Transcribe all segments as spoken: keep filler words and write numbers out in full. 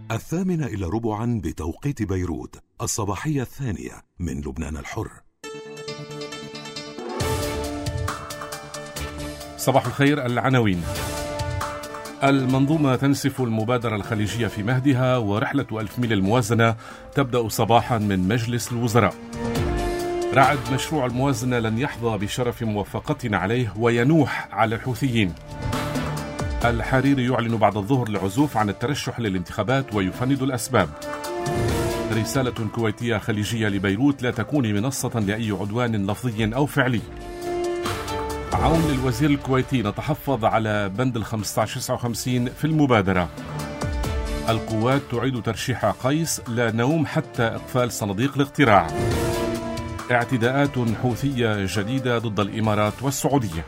الثامنة إلى ربعا بتوقيت بيروت، الصباحية الثانية من لبنان الحر. صباح الخير. العناوين: المنظومة تنسف المبادرة الخليجية في مهدها، ورحلة ألف ميل الموازنة تبدأ صباحا من مجلس الوزراء. رعد: مشروع الموازنة لن يحظى بشرف موافقتنا عليه وينوح على الحوثيين. الحريري يعلن بعد الظهر العزوف عن الترشح للانتخابات ويفند الأسباب. رسالة كويتية خليجية لبيروت: لا تكوني منصة لأي عدوان لفظي أو فعلي. عون للوزير الكويتي: نتحفظ على بند ال خمسة عشر تسعة وخمسين في المبادرة. القوات تعيد ترشيح قيس: لا نوم حتى إقفال صناديق الاقتراع. اعتداءات حوثية جديدة ضد الإمارات والسعودية.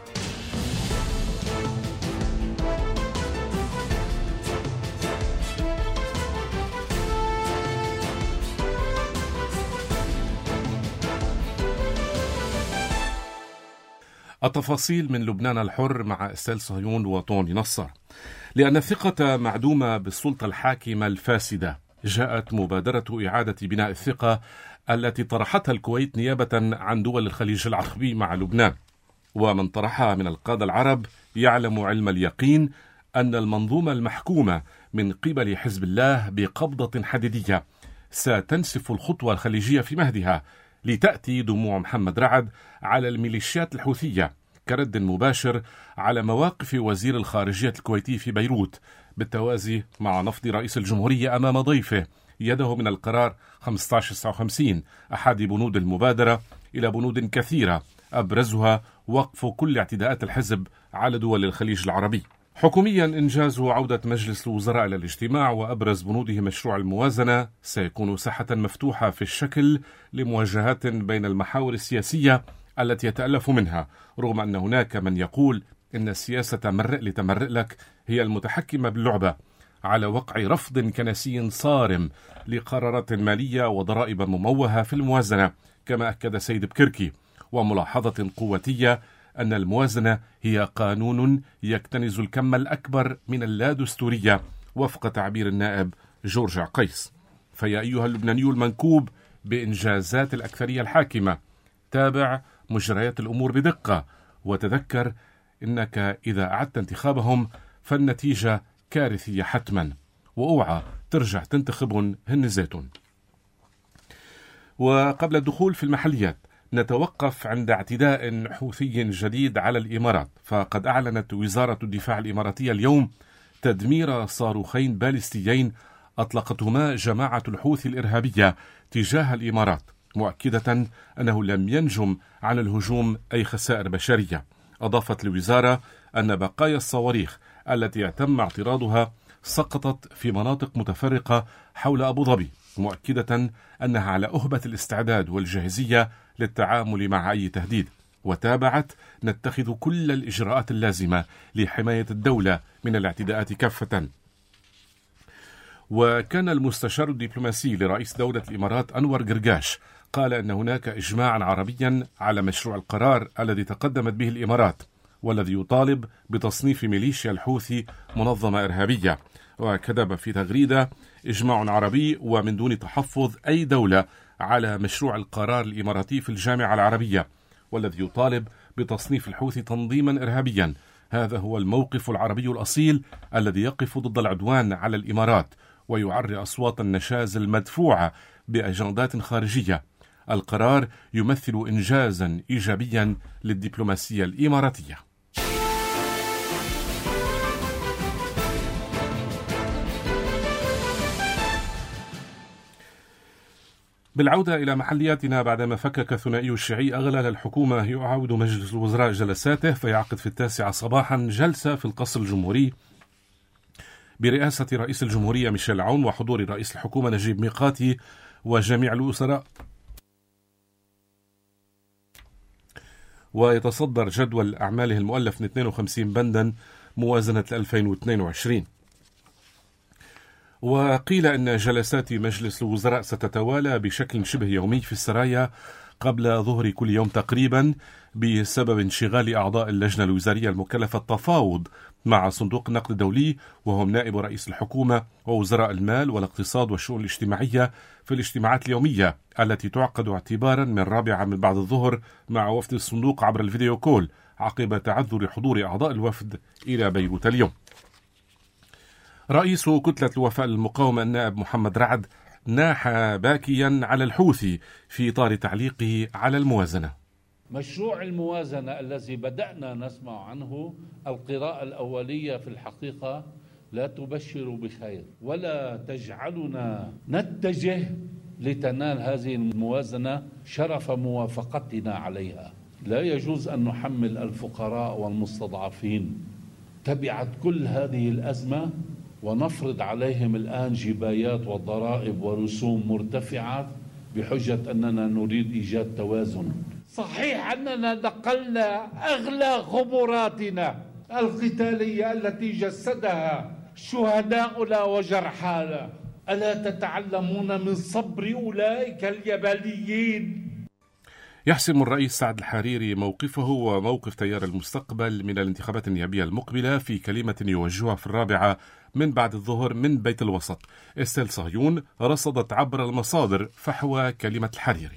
التفاصيل من لبنان الحر مع استيل صهيون وطوني نصر. لأن الثقة معدومة بالسلطة الحاكمة الفاسدة، جاءت مبادرة إعادة بناء الثقة التي طرحتها الكويت نيابة عن دول الخليج العربي مع لبنان. ومن طرحها من القادة العرب يعلم علم اليقين أن المنظومة المحكومة من قبل حزب الله بقبضة حديدية ستنسف الخطوة الخليجية في مهدها، لتأتي دموع محمد رعد على الميليشيات الحوثية كرد مباشر على مواقف وزير الخارجية الكويتي في بيروت، بالتوازي مع نفض رئيس الجمهورية أمام ضيفه يده من القرار خمسة عشر تسعة وخمسين، أحد بنود المبادرة، إلى بنود كثيرة أبرزها وقف كل اعتداءات الحزب على دول الخليج العربي. حكوميا: إنجاز عودة مجلس الوزراء إلى الاجتماع، وأبرز بنوده مشروع الموازنة. سيكون ساحة مفتوحة في الشكل لمواجهات بين المحاور السياسية التي يتألف منها، رغم أن هناك من يقول إن السياسة مرئ لتمرئ لك هي المتحكمة باللعبة، على وقع رفض كنسي صارم لقرارات مالية وضرائب مموهة في الموازنة، كما أكد سيد بكركي، وملاحظة قوتية أن الموازنة هي قانون يكتنز الكم الأكبر من اللادستورية وفق تعبير النائب جورج عقيس. فيا أيها اللبناني المنكوب بإنجازات الأكثرية الحاكمة، تابع مجريات الأمور بدقة، وتذكر إنك إذا أعدت انتخابهم فالنتيجة كارثية حتما، وأوعى ترجع تنتخبهم هن زيتون. وقبل الدخول في المحليات، نتوقف عند اعتداء حوثي جديد على الإمارات، فقد أعلنت وزارة الدفاع الإماراتية اليوم تدمير صاروخين باليستيين أطلقتهما جماعة الحوثي الإرهابية تجاه الإمارات، مؤكدة أنه لم ينجم عن الهجوم أي خسائر بشرية. أضافت الوزارة أن بقايا الصواريخ التي تم اعتراضها سقطت في مناطق متفرقة حول أبو ظبي، مؤكدة أنها على أهبة الاستعداد والجاهزية للتعامل مع أي تهديد. وتابعت: نتخذ كل الإجراءات اللازمة لحماية الدولة من الاعتداءات كافة. وكان المستشار الدبلوماسي لرئيس دولة الإمارات أنور قرقاش قال أن هناك إجماعا عربيا على مشروع القرار الذي تقدمت به الإمارات، والذي يطالب بتصنيف ميليشيا الحوثي منظمة إرهابية. وكتب في تغريدة: إجماع عربي ومن دون تحفظ أي دولة على مشروع القرار الإماراتي في الجامعة العربية، والذي يطالب بتصنيف الحوثي تنظيما إرهابيا. هذا هو الموقف العربي الأصيل الذي يقف ضد العدوان على الإمارات ويعري أصوات النشاز المدفوعة بأجندات خارجية. القرار يمثل إنجازا إيجابيا للدبلوماسية الإماراتية. بالعودة إلى محلياتنا، بعدما فكك ثنائي الشيعي أغلال الحكومة، يعاود مجلس الوزراء جلساته، فيعقد في التاسعة صباحا جلسة في القصر الجمهوري برئاسة رئيس الجمهورية ميشيل عون وحضور رئيس الحكومة نجيب ميقاتي وجميع الوزراء. ويتصدر جدول أعماله المؤلف من اثنين وخمسين بندا موازنة ألفين واثنين وعشرين. وقيل أن جلسات مجلس الوزراء ستتوالى بشكل شبه يومي في السرايا قبل ظهر كل يوم تقريبا بسبب انشغال أعضاء اللجنة الوزارية المكلفة التفاوض مع صندوق النقد الدولي وهم نائب رئيس الحكومة ووزراء المال والاقتصاد والشؤون الاجتماعية في الاجتماعات اليومية التي تعقد اعتبارا من رابعة من بعد الظهر مع وفد الصندوق عبر الفيديو كول عقب تعذر حضور أعضاء الوفد إلى بيروت اليوم. رئيس كتلة الوفاء للمقاومة النائب محمد رعد ناح باكيا على الحوثي في إطار تعليقه على الموازنة. مشروع الموازنة الذي بدأنا نسمع عنه القراءة الأولية في الحقيقة لا تبشر بخير ولا تجعلنا نتجه لتنال هذه الموازنة شرف موافقتنا عليها. لا يجوز أن نحمل الفقراء والمستضعفين تبعت كل هذه الأزمة ونفرض عليهم الآن جبايات وضرائب ورسوم مرتفعة بحجة أننا نريد إيجاد توازن. صحيح أننا نقلنا أغلى خبراتنا القتالية التي جسدها شهداؤنا وجرحانا. ألا تتعلمون من صبر أولئك اليابانيين؟ يحسم الرئيس سعد الحريري موقفه وموقف تيار المستقبل من الانتخابات النيابية المقبلة في كلمة يوجهها في الرابعة من بعد الظهر من بيت الوسط. استيل صهيون رصدت عبر المصادر فحوى كلمة الحريري.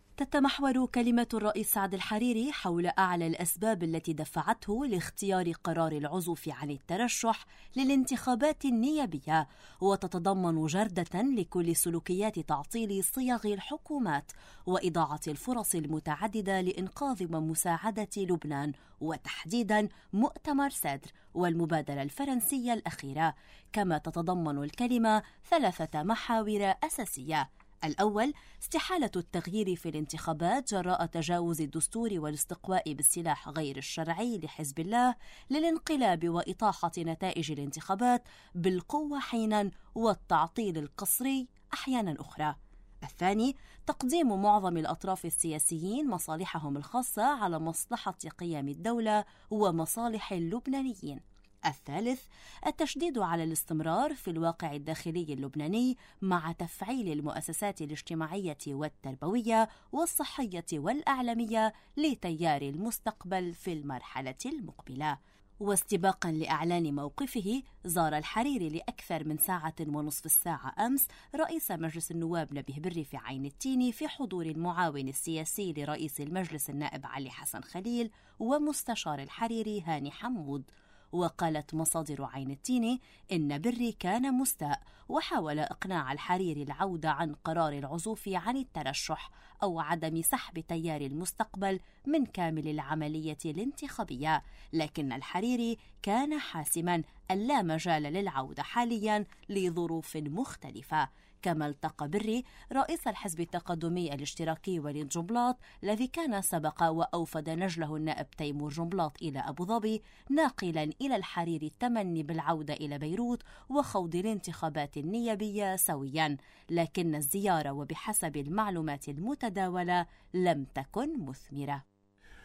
تتمحور كلمة الرئيس سعد الحريري حول أعلى الأسباب التي دفعته لاختيار قرار العزوف عن الترشح للانتخابات النيابية، وتتضمن جردة لكل سلوكيات تعطيل صيغ الحكومات وإضاعة الفرص المتعددة لإنقاذ ومساعدة لبنان، وتحديدا مؤتمر سدر والمبادرة الفرنسية الأخيرة. كما تتضمن الكلمة ثلاثة محاور أساسية: الأول استحالة التغيير في الانتخابات جراء تجاوز الدستور والاستقواء بالسلاح غير الشرعي لحزب الله للانقلاب وإطاحة نتائج الانتخابات بالقوة حينا والتعطيل القسري أحيانا أخرى. الثاني تقديم معظم الأطراف السياسيين مصالحهم الخاصة على مصلحة قيام الدولة ومصالح اللبنانيين. الثالث التشديد على الاستمرار في الواقع الداخلي اللبناني مع تفعيل المؤسسات الاجتماعية والتربوية والصحية والإعلامية لتيار المستقبل في المرحلة المقبلة. واستباقا لإعلان موقفه، زار الحريري لأكثر من ساعة ونصف الساعة أمس رئيس مجلس النواب نبيه بري في عين التيني في حضور المعاون السياسي لرئيس المجلس النائب علي حسن خليل ومستشار الحريري هاني حمود. وقالت مصادر عين التيني إن بري كان مستاء وحاول إقناع الحريري العودة عن قرار العزوف عن الترشح أو عدم سحب تيار المستقبل من كامل العملية الانتخابية، لكن الحريري كان حاسما أن لا مجال للعودة حاليا لظروف مختلفة. كما التقى بري رئيس الحزب التقدمي الاشتراكي وليد جنبلاط الذي كان سبق وأوفد نجله النائب تيمور جنبلاط إلى أبو ظبي، ناقلا إلى الحريري التمني بالعودة إلى بيروت وخوض الانتخابات النيابية سويا، لكن الزيارة وبحسب المعلومات المتداولة لم تكن مثمرة.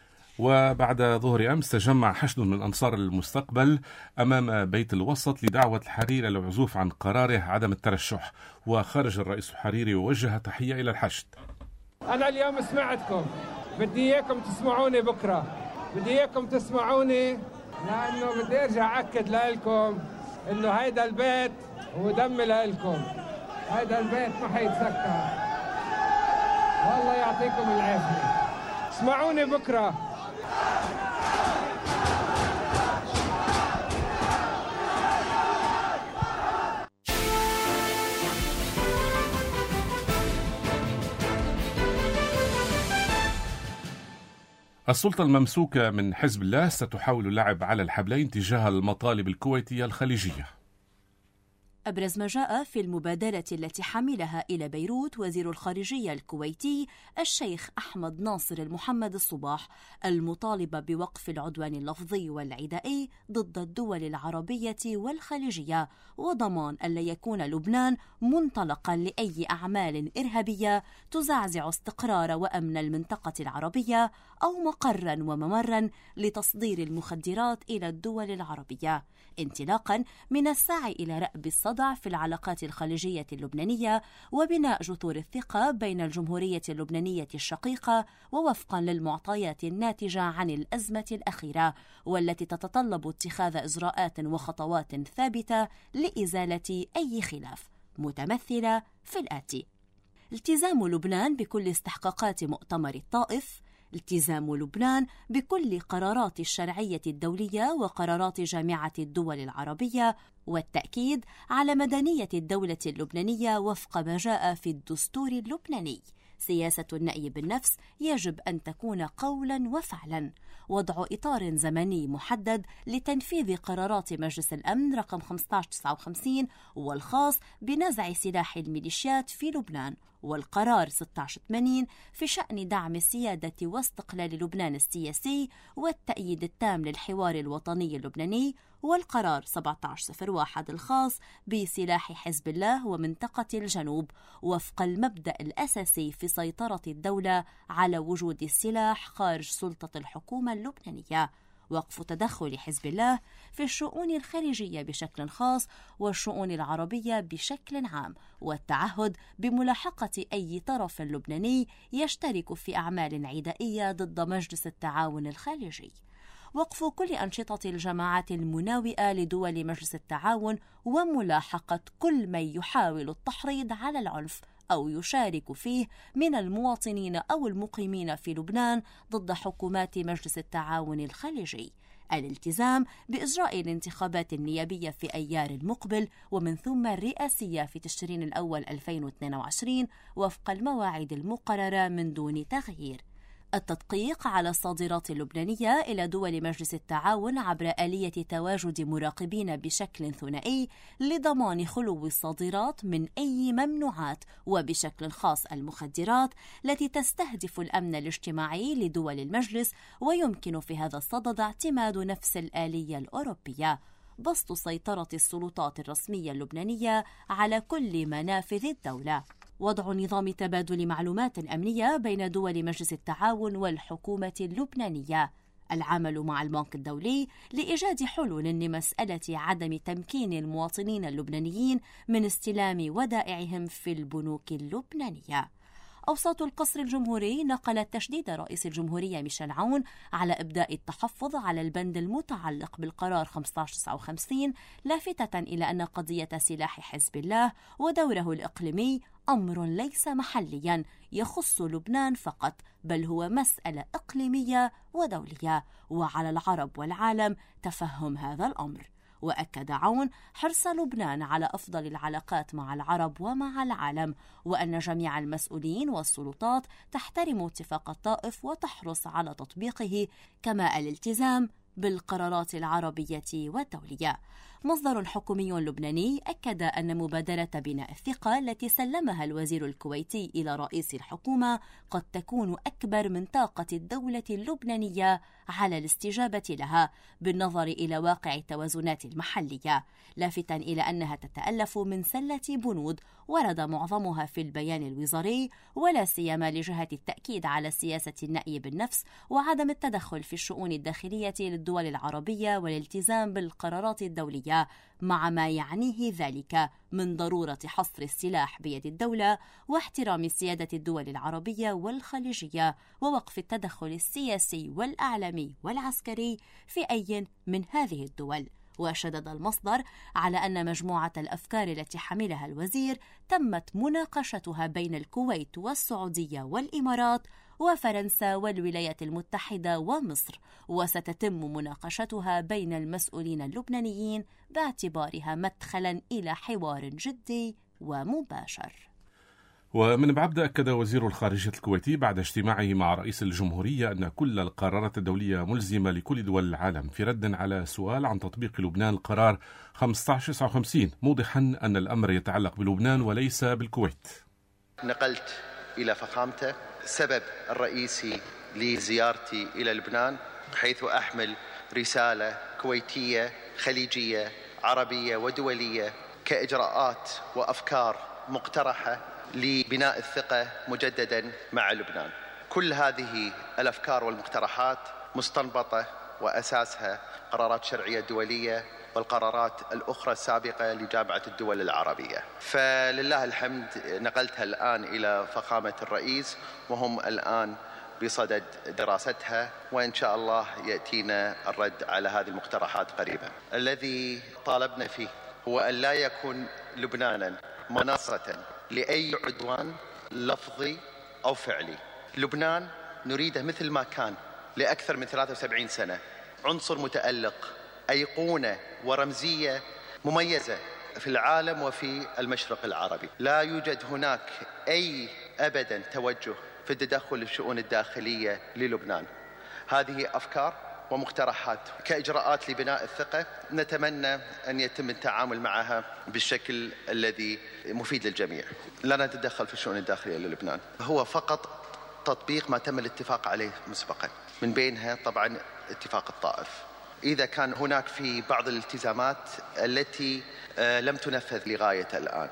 وبعد ظهر أمس تجمع حشد من أنصار المستقبل أمام بيت الوسط لدعوة الحريري للعزوف عن قراره عدم الترشح، وخرج الرئيس الحريري ووجه تحية إلى الحشد. أنا اليوم سمعتكم، بدي إياكم تسمعوني بكرة، بدي إياكم تسمعوني لأنه بدي أرجع أكد لكم إنه هيدا البيت هو دم لكم، هيدا البيت ما حيتسكر. والله يعطيكم العافية، اسمعوني بكرة. السلطة الممسوكة من حزب الله ستحاول اللعب على الحبلين تجاه المطالب الكويتية الخليجية. أبرز ما جاء في المبادرة التي حملها إلى بيروت وزير الخارجية الكويتي الشيخ أحمد ناصر المحمد الصباح، المطالبة بوقف العدوان اللفظي والعدائي ضد الدول العربية والخليجية، وضمان ألا يكون لبنان منطلقا لأي أعمال إرهابية تزعزع استقرار وأمن المنطقة العربية أو مقرا وممرا لتصدير المخدرات إلى الدول العربية، انطلاقا من السعي إلى رأب الصدى الوضع في العلاقات الخليجية اللبنانية وبناء جذور الثقة بين الجمهورية اللبنانية الشقيقة ووفقا للمعطيات الناتجة عن الأزمة الأخيرة، والتي تتطلب اتخاذ إجراءات وخطوات ثابتة لإزالة أي خلاف، متمثلة في الآتي: التزام لبنان بكل استحقاقات مؤتمر الطائف، التزام لبنان بكل قرارات الشرعية الدولية وقرارات جامعة الدول العربية، والتأكيد على مدنية الدولة اللبنانية وفق ما جاء في الدستور اللبناني. سياسة النأي بالنفس يجب أن تكون قولا وفعلا، وضع إطار زمني محدد لتنفيذ قرارات مجلس الأمن رقم خمسة عشر تسعة وخمسين والخاص بنزع سلاح الميليشيات في لبنان، والقرار ستة عشر ثمانين في شأن دعم السيادة واستقلال لبنان السياسي والتأييد التام للحوار الوطني اللبناني، والقرار سبعة عشر صفر واحد الخاص بسلاح حزب الله ومنطقة الجنوب وفق المبدأ الأساسي في سيطرة الدولة على وجود السلاح خارج سلطة الحكومة اللبنانية، وقف تدخل حزب الله في الشؤون الخارجية بشكل خاص والشؤون العربية بشكل عام، والتعهد بملاحقة أي طرف لبناني يشترك في أعمال عدائية ضد مجلس التعاون الخارجي، وقف كل أنشطة الجماعات المناوئة لدول مجلس التعاون وملاحقة كل من يحاول التحريض على العنف أو يشارك فيه من المواطنين أو المقيمين في لبنان ضد حكومات مجلس التعاون الخليجي، الالتزام بإجراء الانتخابات النيابية في أيار المقبل ومن ثم الرئاسية في تشرين الأول ألفين واثنين وعشرين وفق المواعيد المقررة من دون تغيير، التدقيق على الصادرات اللبنانية إلى دول مجلس التعاون عبر آلية تواجد مراقبين بشكل ثنائي لضمان خلو الصادرات من أي ممنوعات، وبشكل خاص المخدرات التي تستهدف الأمن الاجتماعي لدول المجلس، ويمكن في هذا الصدد اعتماد نفس الآلية الأوروبية، بسط سيطرة السلطات الرسمية اللبنانية على كل منافذ الدولة، وضع نظام تبادل معلومات أمنية بين دول مجلس التعاون والحكومة اللبنانية، العمل مع البنك الدولي لإيجاد حلول لمسألة عدم تمكين المواطنين اللبنانيين من استلام ودائعهم في البنوك اللبنانية. أوساط القصر الجمهوري نقلت تشديد رئيس الجمهورية ميشيل عون على إبداء التحفظ على البند المتعلق بالقرار خمسة عشر تسعة وخمسين، لافتة إلى أن قضية سلاح حزب الله ودوره الإقليمي أمر ليس محليا يخص لبنان فقط، بل هو مسألة إقليمية ودولية، وعلى العرب والعالم تفهم هذا الأمر. وأكد عون حرص لبنان على أفضل العلاقات مع العرب ومع العالم، وأن جميع المسؤولين والسلطات تحترم اتفاق الطائف وتحرص على تطبيقه، كما الالتزام بالقرارات العربية والدولية. مصدر حكومي لبناني أكد أن مبادرة بناء الثقة التي سلمها الوزير الكويتي إلى رئيس الحكومة قد تكون أكبر من طاقة الدولة اللبنانية على الاستجابة لها بالنظر إلى واقع التوازنات المحلية، لافتا إلى أنها تتألف من سلة بنود ورد معظمها في البيان الوزاري، ولا سيما لجهة التأكيد على سياسة النأي بالنفس وعدم التدخل في الشؤون الداخلية للدول العربية والالتزام بالقرارات الدولية، مع ما يعنيه ذلك من ضرورة حصر السلاح بيد الدولة واحترام سيادة الدول العربية والخليجية ووقف التدخل السياسي والإعلامي والعسكري في أي من هذه الدول. وشدد المصدر على أن مجموعة الأفكار التي حملها الوزير تمت مناقشتها بين الكويت والسعودية والإمارات وفرنسا والولايات المتحدة ومصر، وستتم مناقشتها بين المسؤولين اللبنانيين باعتبارها مدخلا إلى حوار جدي ومباشر. ومن بعد أكد وزير الخارجية الكويتي بعد اجتماعه مع رئيس الجمهورية أن كل القرارات الدولية ملزمة لكل دول العالم، في رد على سؤال عن تطبيق لبنان القرار خمسة عشر تسعة وخمسين، موضحا أن الأمر يتعلق بلبنان وليس بالكويت. نقلت إلى فخامته السبب الرئيسي لزيارتي إلى لبنان، حيث أحمل رسالة كويتية خليجية عربية ودولية كإجراءات وأفكار مقترحة لبناء الثقة مجددا مع لبنان. كل هذه الأفكار والمقترحات مستنبطة وأساسها قرارات شرعية دولية والقرارات الأخرى السابقة لجامعة الدول العربية. فلله الحمد نقلتها الآن إلى فخامة الرئيس، وهم الآن بصدد دراستها، وإن شاء الله يأتينا الرد على هذه المقترحات قريبا. الذي طالبنا فيه هو أن لا يكون لبنانا منصة لأي عدوان لفظي أو فعلي. لبنان نريده مثل ما كان لأكثر من ثلاثة وسبعين سنة، عنصر متألق، أيقونة ورمزية مميزة في العالم وفي المشرق العربي. لا يوجد هناك أي أبدا توجه في التدخل في الشؤون الداخلية للبنان. هذه أفكار ومقترحات كإجراءات لبناء الثقة، نتمنى أن يتم التعامل معها بالشكل الذي مفيد للجميع. لا نتدخل في الشؤون الداخلية للبنان، هو فقط تطبيق ما تم الاتفاق عليه مسبقا، من بينها طبعا اتفاق الطائف. إذا كان هناك في بعض الالتزامات التي لم تنفذ لغاية الآن.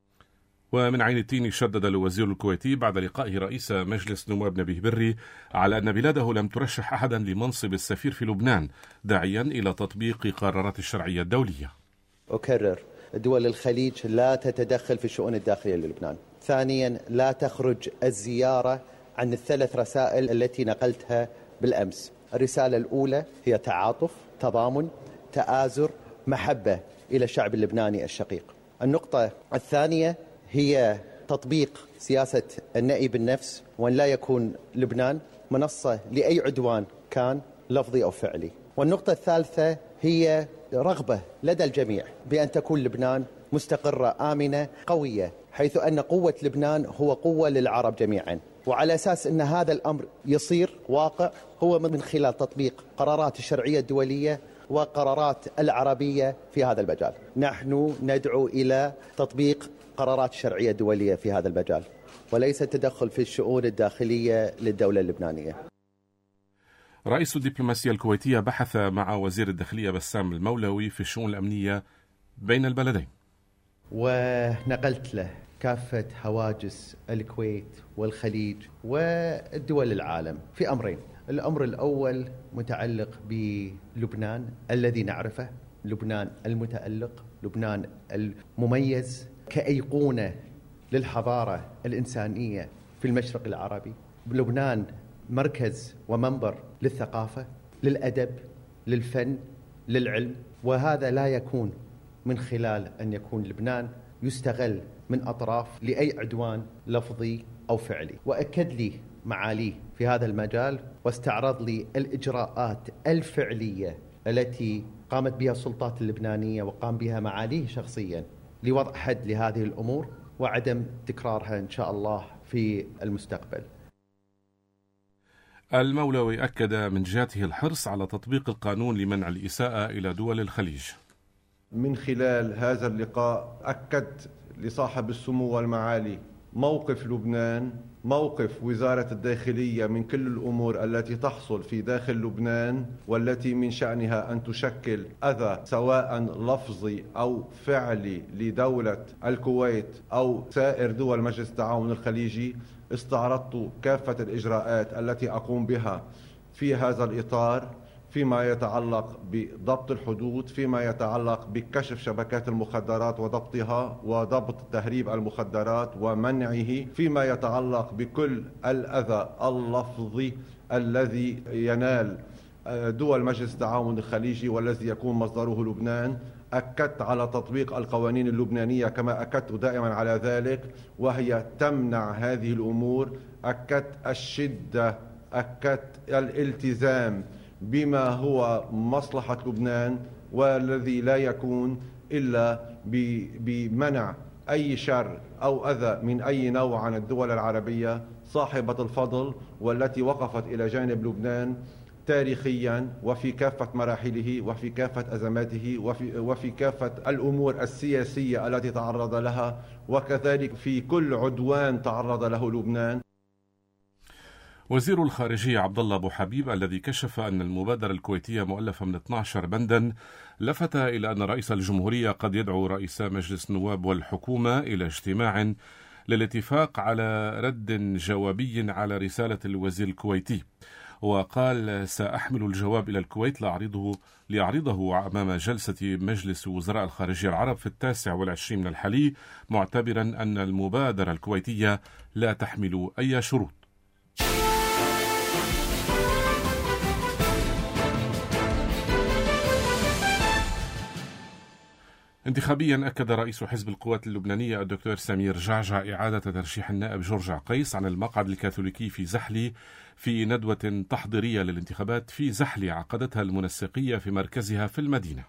ومن عين التين شدد الوزير الكويتي بعد لقائه رئيس مجلس نواب نبيه بري على أن بلاده لم ترشح أحدا لمنصب السفير في لبنان، داعيا إلى تطبيق قرارات الشرعية الدولية. أكرر، دول الخليج لا تتدخل في الشؤون الداخلية للبنان. ثانيا، لا تخرج الزيارة عن الثلاث رسائل التي نقلتها بالأمس. الرسالة الأولى هي تعاطف، تضامن، تآزر، محبة إلى الشعب اللبناني الشقيق. النقطة الثانية هي تطبيق سياسة النأي بالنفس، وأن لا يكون لبنان منصة لأي عدوان كان لفظي أو فعلي. والنقطة الثالثة هي رغبة لدى الجميع بأن تكون لبنان مستقرة، آمنة، قوية، حيث أن قوة لبنان هو قوة للعرب جميعا. وعلى أساس أن هذا الأمر يصير واقع هو من خلال تطبيق قرارات الشرعية الدولية وقرارات العربية في هذا المجال. نحن ندعو إلى تطبيق قرارات الشرعية الدولية في هذا المجال، وليس التدخل في الشؤون الداخلية للدولة اللبنانية. رئيس الدبلوماسية الكويتية بحث مع وزير الداخلية بسام المولوي في الشؤون الأمنية بين البلدين، ونقلت له كافة هواجس الكويت والخليج والدول العالم في أمرين. الأمر الأول متعلق بلبنان الذي نعرفه، لبنان المتألق، لبنان المميز كأيقونة للحضارة الإنسانية في المشرق العربي. لبنان مركز ومنبر للثقافة، للأدب، للفن، للعلم، وهذا لا يكون من خلال أن يكون لبنان يستغل من أطراف لأي عدوان لفظي أو فعلي. وأكد لي معاليه في هذا المجال، واستعرض لي الإجراءات الفعلية التي قامت بها السلطات اللبنانية وقام بها معاليه شخصيا لوضع حد لهذه الأمور وعدم تكرارها إن شاء الله في المستقبل. المولوي أكد من جهته الحرص على تطبيق القانون لمنع الإساءة إلى دول الخليج. من خلال هذا اللقاء أكد لصاحب السمو والمعالي موقف لبنان، موقف وزارة الداخلية من كل الأمور التي تحصل في داخل لبنان والتي من شأنها أن تشكل أذى سواء لفظي أو فعلي لدولة الكويت أو سائر دول مجلس التعاون الخليجي. استعرضت كافة الإجراءات التي أقوم بها في هذا الإطار، فيما يتعلق بضبط الحدود، فيما يتعلق بكشف شبكات المخدرات وضبطها وضبط تهريب المخدرات ومنعه، فيما يتعلق بكل الأذى اللفظي الذي ينال دول مجلس التعاون الخليجي والذي يكون مصدره لبنان. أكدت على تطبيق القوانين اللبنانية كما أكدت دائما على ذلك، وهي تمنع هذه الأمور. أكدت الشدة، أكدت الالتزام بما هو مصلحة لبنان، والذي لا يكون إلا بمنع أي شر أو أذى من أي نوع عن الدول العربية صاحبة الفضل والتي وقفت إلى جانب لبنان تاريخيا وفي كافة مراحله وفي كافة أزماته وفي, وفي كافة الأمور السياسية التي تعرض لها، وكذلك في كل عدوان تعرض له لبنان. وزير الخارجية عبد الله أبو حبيب الذي كشف أن المبادرة الكويتية مؤلفة من اثني عشر بندا لفت إلى أن رئيس الجمهورية قد يدعو رئيس مجلس النواب والحكومة إلى اجتماع للاتفاق على رد جوابي على رسالة الوزير الكويتي. وقال: سأحمل الجواب إلى الكويت لأعرضه, لأعرضه أمام جلسة مجلس وزراء الخارجية العرب في التاسع والعشرين من الحلي، معتبرا أن المبادرة الكويتية لا تحمل أي شروط. انتخابيا أكد رئيس حزب القوات اللبنانية الدكتور سمير جعجع إعادة ترشيح النائب جورج عقيس عن المقعد الكاثوليكي في زحلي في ندوة تحضيرية للانتخابات في زحلي عقدتها المنسقية في مركزها في المدينة.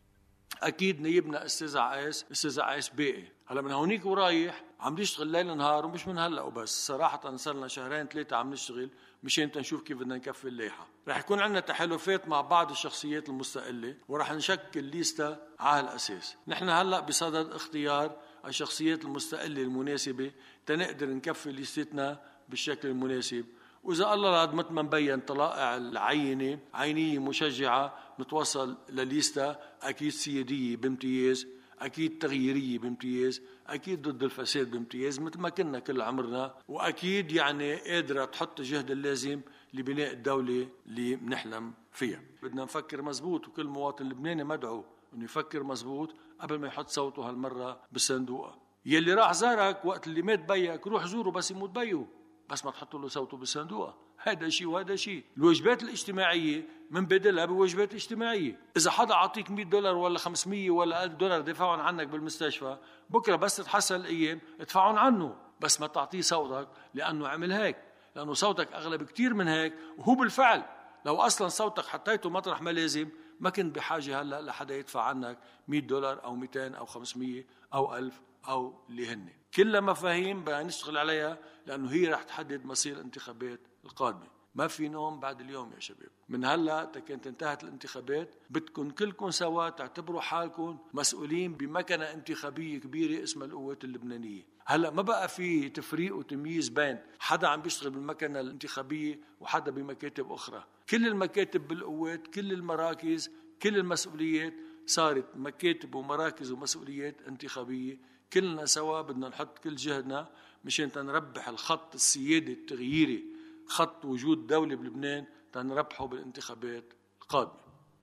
أكيد نيبنا أستاذ عقيس أستاذ عقيس باقي. هلا من هونيك ورايح عم نشتغل ليل نهار، ومش من هلا وبس، صراحة صرنا شهرين ثلاثة عم نشتغل مشان تنشوف كيف بدنا نكفي اللائحة. رح يكون عندنا تحالفات مع بعض الشخصيات المستقلة، ورح نشكل ليستا على الأساس. نحن هلا بصدد اختيار الشخصيات المستقلة المناسبة تنقدر نكفي ليستنا بالشكل المناسب. وإذا الله راد مثل ما مبين طلائع العينة عينية مشجعة نتوصل لليستا أكيد سيادية بامتياز، أكيد تغييرية بامتياز، أكيد ضد الفساد بامتياز مثل ما كنا كل عمرنا، وأكيد يعني قادرة تحط الجهد اللازم لبناء الدولة اللي بنحلم فيها. بدنا نفكر مزبوط، وكل مواطن لبناني مدعو أنه يفكر مزبوط قبل ما يحط صوته هالمرة بالصندوقة. يلي راح زارك وقت اللي مات بيك روح زوره بس يموت بيه، بس ما تحطوا له صوته بالصندوقة. هذا شيء وهذا شيء. الواجبات الاجتماعية من بدلها بواجبات اجتماعية. إذا حدا عطيك مئة دولار ولا خمسمية ولا ألف دولار دفعون عنك بالمستشفى، بكرة بس تتحسن الأيام ادفعون عنه، بس ما تعطيه صوتك لأنه عمل هيك، لأنه صوتك أغلب كتير من هيك. وهو بالفعل لو أصلا صوتك حطيته مطرح ما لازم ما كنت بحاجة هلأ لحدا يدفع عنك مئة دولار أو مئتين أو خمسمية أو ألف أو اللي هن. كلها مفاهيم بدنا نشتغل عليها، لأنه هي رح تحدد مصير الانتخابات القادمة. ما في نوم بعد اليوم يا شباب. من هلا تكنت انتهت الانتخابات بدكم كلكم سوا تعتبروا حالكم مسؤولين بمكنة انتخابية كبيرة اسمها القوات اللبنانية. هلا ما بقى في تفريق وتمييز بين حدا عم بيشتغل بالمكنة الانتخابية وحدا بمكاتب أخرى. كل المكاتب بالقوات، كل المراكز، كل المسؤوليات صارت مكاتب ومراكز ومسؤوليات انتخابية. كلنا سوا بدنا نحط كل جهدنا مشان تنربح الخط السيادي التغييري، خط وجود دولة بلبنان تنربحه بالانتخابات القادمة.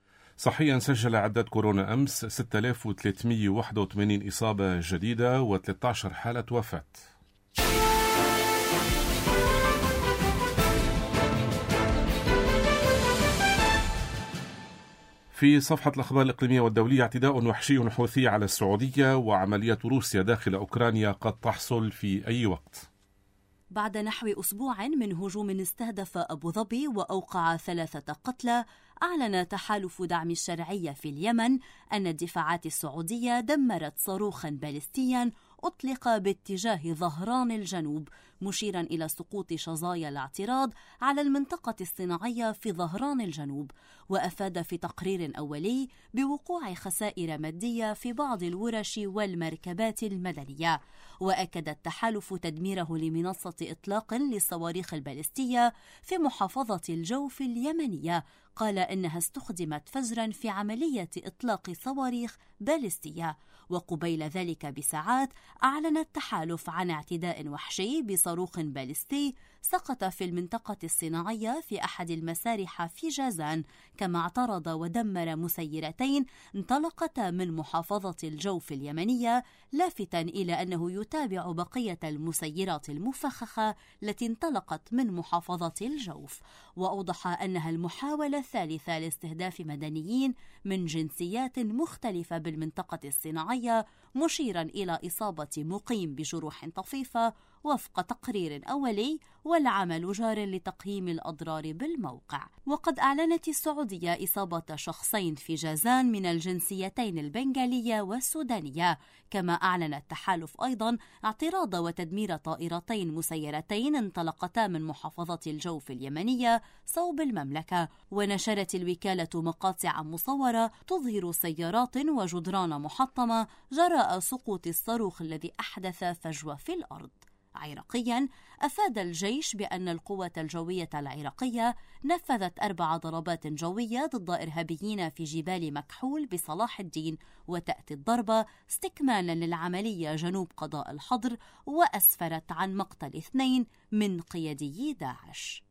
صحيا سجل عداد كورونا أمس ستة آلاف وثلاثمئة وواحد وثمانين إصابة جديدة وثلاثة عشر حالة وفاة. في صفحة الأخبار الإقليمية والدولية: اعتداء وحشي حوثي على السعودية، وعملية روسيا داخل أوكرانيا قد تحصل في أي وقت. بعد نحو أسبوع من هجوم استهدف أبو ظبي وأوقع ثلاثة قتلى، أعلن تحالف دعم الشرعية في اليمن أن الدفاعات السعودية دمرت صاروخا باليستيا أطلق باتجاه ظهران الجنوب، مشيرا إلى سقوط شظايا الاعتراض على المنطقة الصناعية في ظهران الجنوب. وأفاد في تقرير أولي بوقوع خسائر مادية في بعض الورش والمركبات المدنية. وأكد التحالف تدميره لمنصة إطلاق للصواريخ البالستية في محافظة الجوف اليمنية. قال إنها استخدمت فجرا في عملية إطلاق صواريخ بالستية. وقبيل ذلك بساعات أعلن التحالف عن اعتداء وحشي بصاروخ بالستي سقط في المنطقة الصناعية في أحد المسارح في جازان، كما اعترض ودمر مسيرتين انطلقتا من محافظة الجوف اليمنية، لافتا إلى أنه يتابع بقية المسيرات المفخخة التي انطلقت من محافظة الجوف. وأوضح أنها المحاولة الثالثة لاستهداف مدنيين من جنسيات مختلفة بالمنطقة الصناعية، مشيرا إلى إصابة مقيم بجروح طفيفة وفق تقرير أولي، والعمل جار لتقييم الأضرار بالموقع. وقد أعلنت السعودية إصابة شخصين في جازان من الجنسيتين البنغالية والسودانية. كما أعلن التحالف أيضا اعتراض وتدمير طائرتين مسيرتين انطلقتا من محافظة الجوف اليمنية صوب المملكة. ونشرت الوكالة مقاطع مصورة تظهر سيارات وجدران محطمة جراء سقوط الصاروخ الذي أحدث فجوة في الأرض. عراقيا، أفاد الجيش بأن القوة الجوية العراقية نفذت أربع ضربات جوية ضد إرهابيين في جبال مكحول بصلاح الدين، وتأتي الضربة استكمالا للعملية جنوب قضاء الحضر، وأسفرت عن مقتل اثنين من قيادي داعش.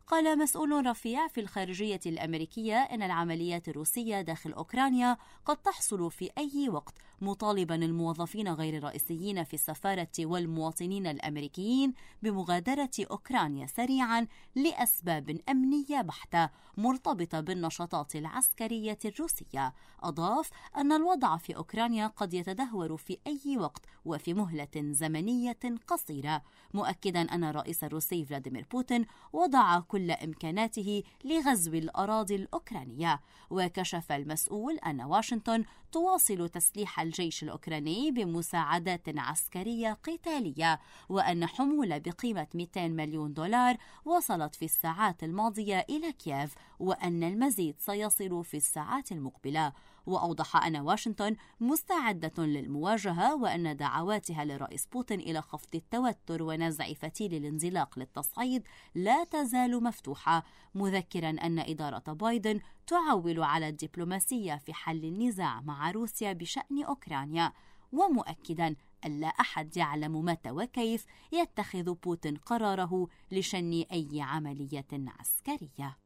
قال مسؤول رفيع في الخارجية الأمريكية إن العمليات الروسية داخل أوكرانيا قد تحصل في أي وقت، مطالبا الموظفين غير الرئيسيين في السفارة والمواطنين الأمريكيين بمغادرة أوكرانيا سريعا لأسباب أمنية بحتة مرتبطة بالنشاطات العسكرية الروسية. أضاف أن الوضع في أوكرانيا قد يتدهور في أي وقت وفي مهلة زمنية قصيرة، مؤكدا أن الرئيس الروسي فلاديمير بوتين وضع كل إمكاناته لغزو الأراضي الأوكرانية. وكشف المسؤول أن واشنطن تواصل تسليح الجيش الأوكراني بمساعدات عسكرية قتالية، وأن حمولة بقيمة مئتين مليون دولار وصلت في الساعات الماضية إلى كييف، وأن المزيد سيصل في الساعات المقبلة. وأوضح أن واشنطن مستعدة للمواجهة، وأن دعواتها للرئيس بوتين إلى خفض التوتر ونزع فتيل الانزلاق للتصعيد لا تزال مفتوحة، مذكرا أن إدارة بايدن تعول على الدبلوماسية في حل النزاع مع روسيا بشأن أوكرانيا، ومؤكدا أن لا أحد يعلم متى وكيف يتخذ بوتين قراره لشن أي عملية عسكرية.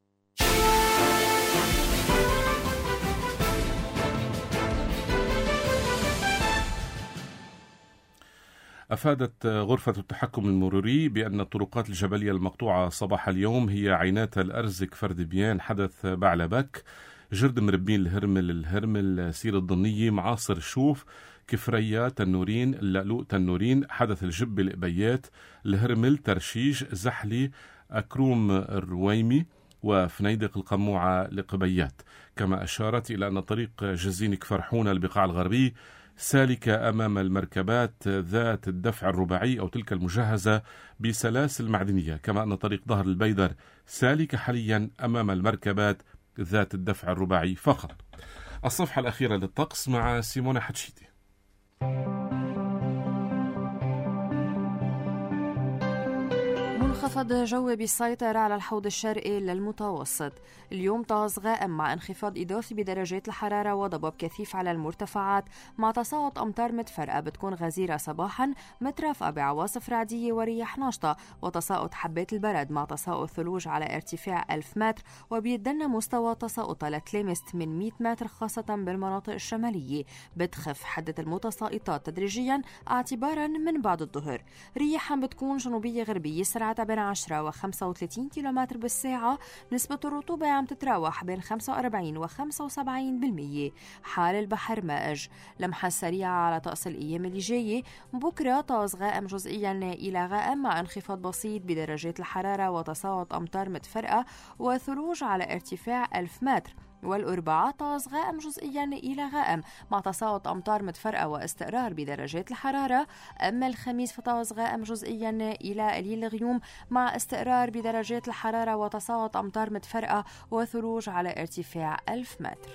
أفادت غرفة التحكم المروري بأن الطرقات الجبلية المقطوعة صباح اليوم هي عينات الأرزك فرد بيان حدث بعلبك جرد مربين الهرمل الهرمل سير الضنية معاصر شوف كفرية تنورين اللقلوق تنورين حدث الجب القبيات الهرمل ترشيج زحلي أكروم الرويمي وفنيدق القموعة لقبيات. كما أشارت إلى أن طريق جزين كفرحونة البقاع الغربي سالكة أمام المركبات ذات الدفع الرباعي أو تلك المجهزة بسلاسل معدنية. كما أن طريق ظهر البيدر سالكة حاليا أمام المركبات ذات الدفع الرباعي فقط. الصفحة الأخيرة للطقس مع سيمونة حتشيتي. منخفض جوي بيسيطر على الحوض الشرقي للمتوسط. اليوم طقس غائم مع انخفاض إضافي بدرجات الحرارة وضباب كثيف على المرتفعات مع تساقط أمطار متفرقة بتكون غزيرة صباحا مترافقة بعواصف رعدية ورياح ناشطة وتساقط حبات البرد مع تساقط ثلوج على ارتفاع ألف متر، وبيدلنا مستوى تساقطها لتلامس ثمانمئة متر خاصة بالمناطق الشمالية. بتخف حدة المتساقطات تدريجيا اعتبارا من بعد الظهر. رياحا بتكون جنوبية غربية سرعتها بين عشرة وخمسة وثلاثين كيلومتر بالساعة. نسبة الرطوبة عم تتراوح بين خمسة وأربعين وخمسة وسبعين بالمية. حال البحر مائج. لمحة سريعة على طقس الأيام اللي جاية. بكرة طقس غائم جزئيا إلى غائم مع انخفاض بسيط بدرجات الحرارة وتساقط أمطار متفرقة وثلوج على ارتفاع ألف متر. والأربعاء طقس غائم جزئيا إلى غائم مع تساقط أمطار متفرقة واستقرار بدرجات الحرارة. أما الخميس فطقس غائم جزئيا إلى قليل الغيوم مع استقرار بدرجات الحرارة وتساقط أمطار متفرقة وثلوج على ارتفاع ألف متر.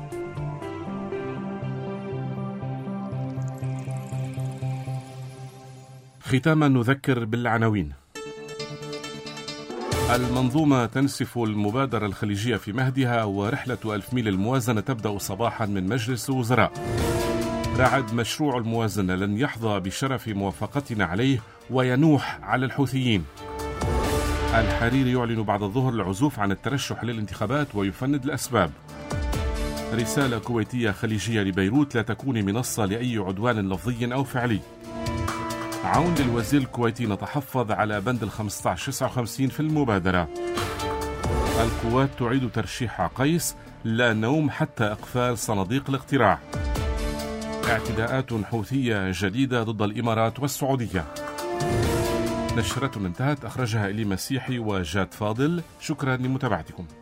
ختاما نذكر بالعناوين. المنظومة تنسف المبادرة الخليجية في مهدها، ورحلة ألف ميل الموازنة تبدأ صباحا من مجلس وزراء. رعد مشروع الموازنة لن يحظى بشرف موافقتنا عليه وينوح على الحوثيين. الحريري يعلن بعد الظهر العزوف عن الترشح للانتخابات ويفند الأسباب. رسالة كويتية خليجية لبيروت: لا تكوني منصة لأي عدوان لفظي أو فعلي. عون للوزير الكويتي: نتحفظ على بند الخمسة عشر تسعة وخمسين في المبادرة. القوات تعيد ترشيح قيس: لا نوم حتى إقفال صناديق الاقتراع. اعتداءات حوثية جديدة ضد الإمارات والسعودية. نشرة انتهت، أخرجها إلي مسيحي وجاد فاضل. شكرا لمتابعتكم.